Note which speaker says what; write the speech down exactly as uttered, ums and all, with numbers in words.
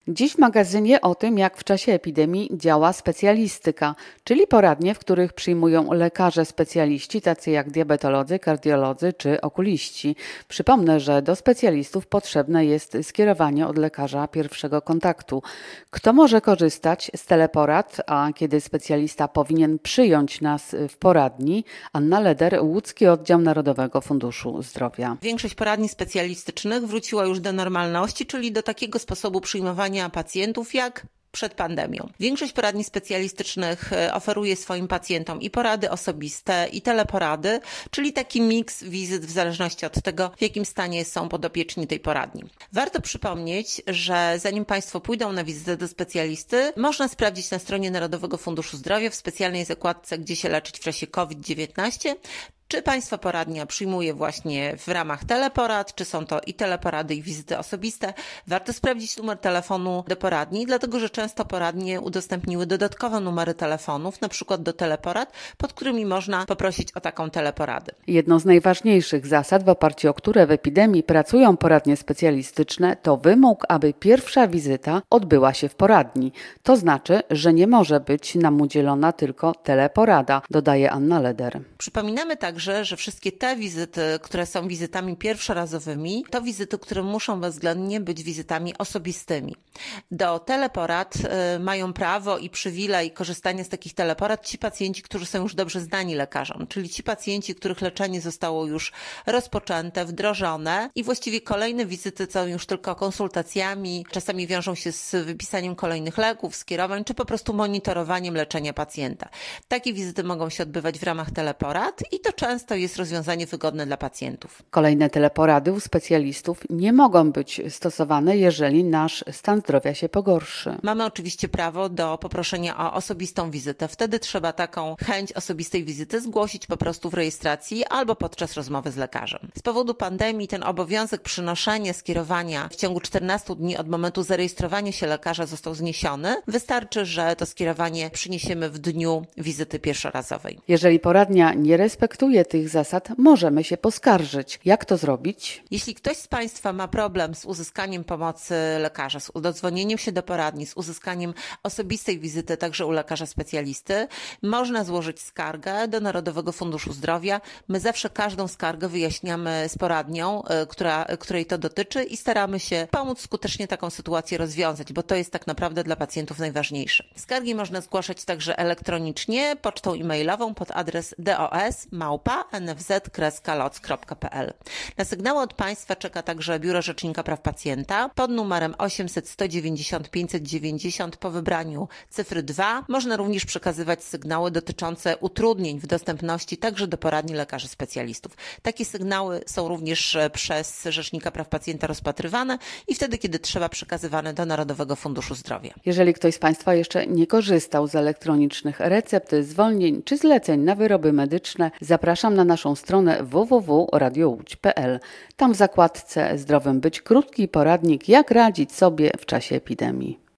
Speaker 1: Dziś w magazynie o tym, jak w czasie epidemii działa specjalistyka, czyli poradnie, w których przyjmują lekarze specjaliści, tacy jak diabetolodzy, kardiolodzy czy okuliści. Przypomnę, że do specjalistów potrzebne jest skierowanie od lekarza pierwszego kontaktu. Kto może korzystać z teleporad, a kiedy specjalista powinien przyjąć nas w poradni? Anna Leder, Łódzki Oddział Narodowego Funduszu Zdrowia.
Speaker 2: Większość poradni specjalistycznych wróciła już do normalności, czyli do takiego sposobu przyjmowania pacjentów jak przed pandemią. Większość poradni specjalistycznych oferuje swoim pacjentom i porady osobiste, i teleporady, czyli taki miks wizyt w zależności od tego, w jakim stanie są podopieczni tej poradni. Warto przypomnieć, że zanim Państwo pójdą na wizytę do specjalisty, można sprawdzić na stronie Narodowego Funduszu Zdrowia w specjalnej zakładce Gdzie się leczyć w czasie COVID dziewiętnaście, czy Państwa poradnia przyjmuje właśnie w ramach teleporad, czy są to i teleporady, i wizyty osobiste. Warto sprawdzić numer telefonu do poradni, dlatego że często poradnie udostępniły dodatkowe numery telefonów, na przykład do teleporad, pod którymi można poprosić o taką teleporadę.
Speaker 1: Jedną z najważniejszych zasad, w oparciu o które w epidemii pracują poradnie specjalistyczne, to wymóg, aby pierwsza wizyta odbyła się w poradni. To znaczy, że nie może być nam udzielona tylko teleporada, dodaje Anna Leder.
Speaker 2: Przypominamy także, że wszystkie te wizyty, które są wizytami pierwszorazowymi, to wizyty, które muszą bezwzględnie być wizytami osobistymi. Do teleporad y, mają prawo i przywilej korzystania z takich teleporad ci pacjenci, którzy są już dobrze znani lekarzom, czyli ci pacjenci, których leczenie zostało już rozpoczęte, wdrożone i właściwie kolejne wizyty są już tylko konsultacjami, czasami wiążą się z wypisaniem kolejnych leków, skierowań, czy po prostu monitorowaniem leczenia pacjenta. Takie wizyty mogą się odbywać w ramach teleporad i to często jest rozwiązanie wygodne dla pacjentów.
Speaker 1: Kolejne teleporady u specjalistów nie mogą być stosowane, jeżeli nasz stan zdrowia się pogorszy.
Speaker 2: Mamy oczywiście prawo do poproszenia o osobistą wizytę. Wtedy trzeba taką chęć osobistej wizyty zgłosić po prostu w rejestracji albo podczas rozmowy z lekarzem. Z powodu pandemii ten obowiązek przynoszenia skierowania w ciągu czternastu dni od momentu zarejestrowania się lekarza został zniesiony. Wystarczy, że to skierowanie przyniesiemy w dniu wizyty pierwszorazowej.
Speaker 1: Jeżeli poradnia nie respektuje tych zasad, możemy się poskarżyć. Jak to zrobić?
Speaker 2: Jeśli ktoś z Państwa ma problem z uzyskaniem pomocy lekarza, z dodzwonieniem się do poradni, z uzyskaniem osobistej wizyty także u lekarza specjalisty, można złożyć skargę do Narodowego Funduszu Zdrowia. My zawsze każdą skargę wyjaśniamy z poradnią, która, której to dotyczy i staramy się pomóc skutecznie taką sytuację rozwiązać, bo to jest tak naprawdę dla pacjentów najważniejsze. Skargi można zgłaszać także elektronicznie, pocztą e-mailową pod adres dos małpa n f z kropka loc kropka p l. Na sygnały od Państwa czeka także Biuro Rzecznika Praw Pacjenta pod numerem osiemset sto dziewięćdziesiąt pięćset dziewięćdziesiąt po wybraniu cyfry dwa. Można również przekazywać sygnały dotyczące utrudnień w dostępności także do poradni lekarzy specjalistów. Takie sygnały są również przez Rzecznika Praw Pacjenta rozpatrywane i wtedy, kiedy trzeba, przekazywane do Narodowego Funduszu Zdrowia.
Speaker 1: Jeżeli ktoś z Państwa jeszcze nie korzystał z elektronicznych recept, zwolnień czy zleceń na wyroby medyczne, zapraszam na naszą stronę w w w kropka radio łódź kropka p l. Tam w zakładce Zdrowym być krótki poradnik, jak radzić sobie w czasie epidemii.